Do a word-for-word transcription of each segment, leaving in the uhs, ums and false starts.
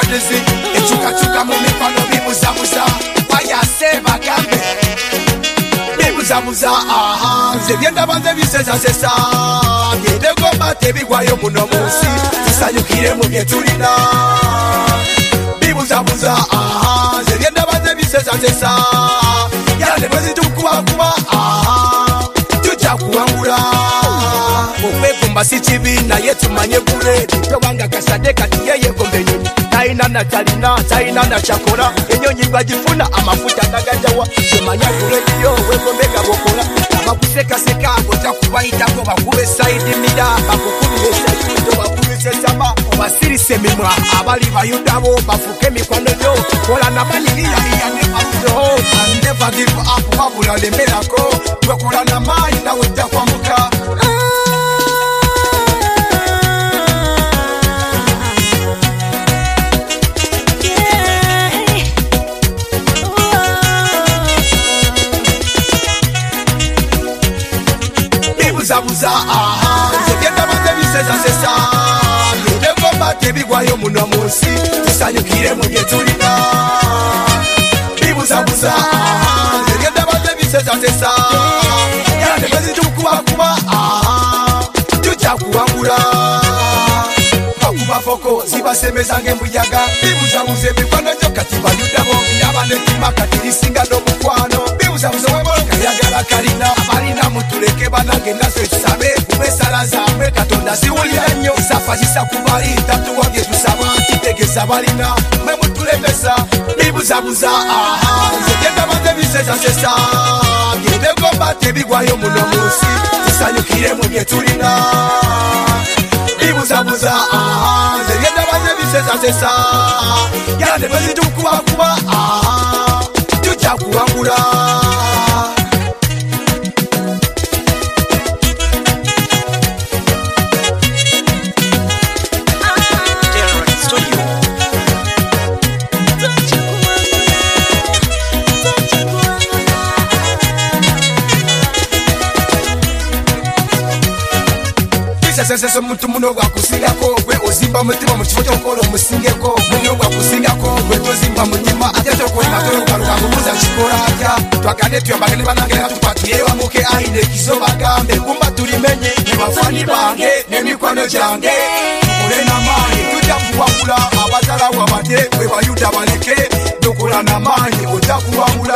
badezi echukachuka mu mikwano bibuzabuza wayase bagambe bibuzabuza aha nze byendaba nze bisesasesa byendegomba tebigwayo muno munsi tusanyukire mu bye tulina bibuzabuza aha nze byendaba nze bisesasesa yande bwezitukubakuba aha tujja kuwangula okwegomba si kibi naye tumanye buledi tewanga kasade kati yeyegomba enyonyi talina na talina talina na kyakola enyonyi bagifuna amafuta gagajawa temanya bulediyo wegombega bokola abakusekaseka ojja kubayitako bakube saidi mira bakukubire sekindo bakubise sama obasirise emimwa abali bayudabo bafuke emikwano gyo kola nabaniriyaiya ne bamudoho and never give up wabula lemerako twekola namaanyi nawe ojja kwambuka bibuzabuza aha nze byendaba nze bisesasesa byendegomba tebigwayo muno munsi tusanyukire mu bye tulina bibuzabuza aha nze byendaba nze bisesasesa yande bezitukubakuba aha tujja kuwangula bakuba foko zibasemeza ng'embuyaga bibuzabuza emikwano gyo kati bayudabo biraba netima kati lisinga n'omukwano bibuzabuza weboloka yagala kalina abalina mutuleke banange nazo etusabe kubesala zaabwe katonda ziwulira nnyo zafa zisa kubali tatuwabye tusaba kitegeza balina mwe mutulemesa bibuzabuza aha nze byendaba nze bisesasesa byendegomba tebigwayo muno munsi tusanyukire mu bye tulina bibuzabuza aha nze byendaba nze bisesasesa yande bwezitukubakuba aha tujja kuwangula sese muntu muno gwakusingako gwe ozimba mutima mu kifo ky'okukola omusingeko muno gwakusingako gwe tozimba mutima ate tokolima tolokaluka kubuza kikola atya twagande tuyambagane banange nga tukwatire wamuke ayine ekizo bagambe kumba tulimenye nebafani bange n'emikwano gyange tukole n'amaanyi tujja kuwangula abazala wabadde bwe bayuda baleke tukola n'amaanyi ojja kuwangula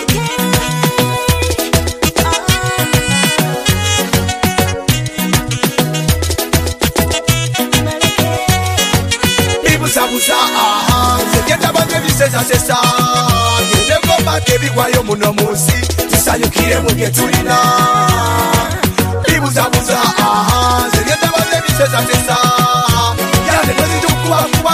bibuzabuza aha nze byendaba nze bisesasesa byendegomba tebigwayo muno munsi tusanyukire mu bye tulina bibuzabuza aha nze byendaba nze bisesasesa yande bwezitukubakuba